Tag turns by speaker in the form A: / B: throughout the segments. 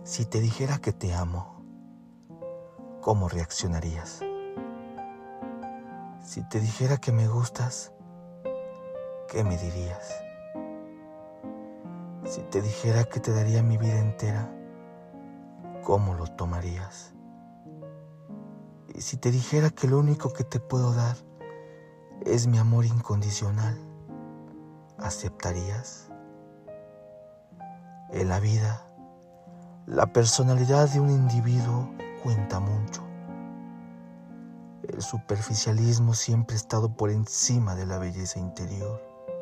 A: Si te dijera que te amo, ¿cómo reaccionarías? Si te dijera que me gustas, ¿qué me dirías? Si te dijera que te daría mi vida entera, ¿cómo lo tomarías? Y si te dijera que lo único que te puedo dar es mi amor incondicional, ¿aceptarías? En la vida, la personalidad de un individuo cuenta mucho. El superficialismo siempre ha estado por encima de la belleza interior.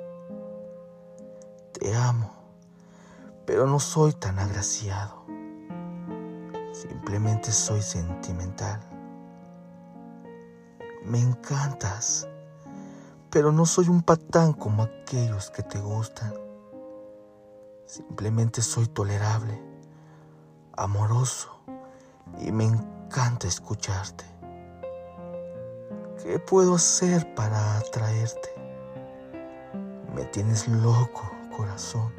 A: Te amo, pero no soy tan agraciado. Simplemente soy sentimental. Me encantas, pero no soy un patán como aquellos que te gustan. Simplemente soy tolerable, amoroso y me encanta escucharte. ¿Qué puedo hacer para atraerte? Me tienes loco, corazón.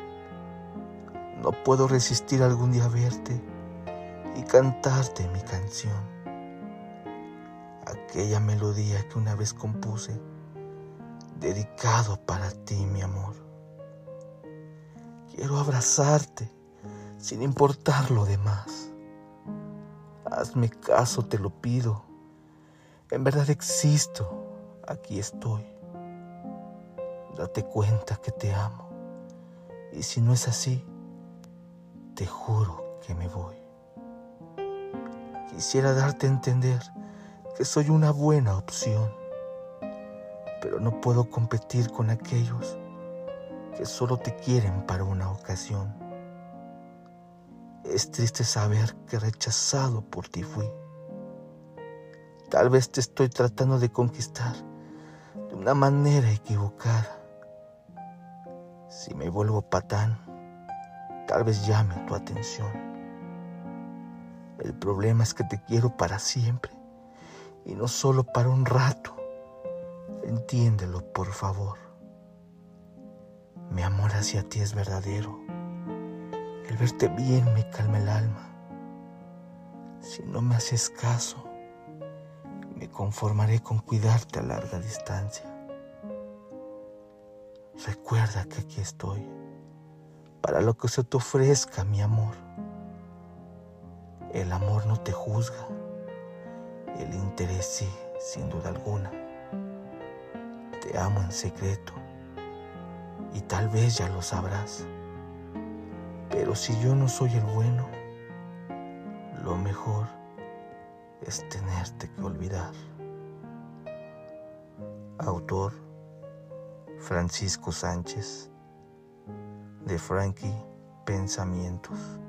A: No puedo resistir algún día verte y cantarte mi canción. Aquella melodía que una vez compuse, dedicado para ti, mi amor. Quiero abrazarte sin importar lo demás. Hazme caso, te lo pido. En verdad existo, aquí estoy. Date cuenta que te amo. Y si no es así, te juro que me voy. Quisiera darte a entender que soy una buena opción, pero no puedo competir con aquellos que solo te quieren para una ocasión. Es triste saber que rechazado por ti fui. Tal vez te estoy tratando de conquistar de una manera equivocada. Si me vuelvo patán, tal vez llame tu atención. El problema es que te quiero para siempre y no solo para un rato. Entiéndelo, por favor. Mi amor hacia ti es verdadero. El verte bien me calma el alma. Si no me haces caso, me conformaré con cuidarte a larga distancia. Recuerda que aquí estoy para lo que se te ofrezca, mi amor. El amor no te juzga, el interés sí, sin duda alguna. Te amo en secreto y tal vez ya lo sabrás. Pero si yo no soy el bueno, lo mejor es tenerte que olvidar. Autor Francisco Sánchez, de Frankie Pensamientos.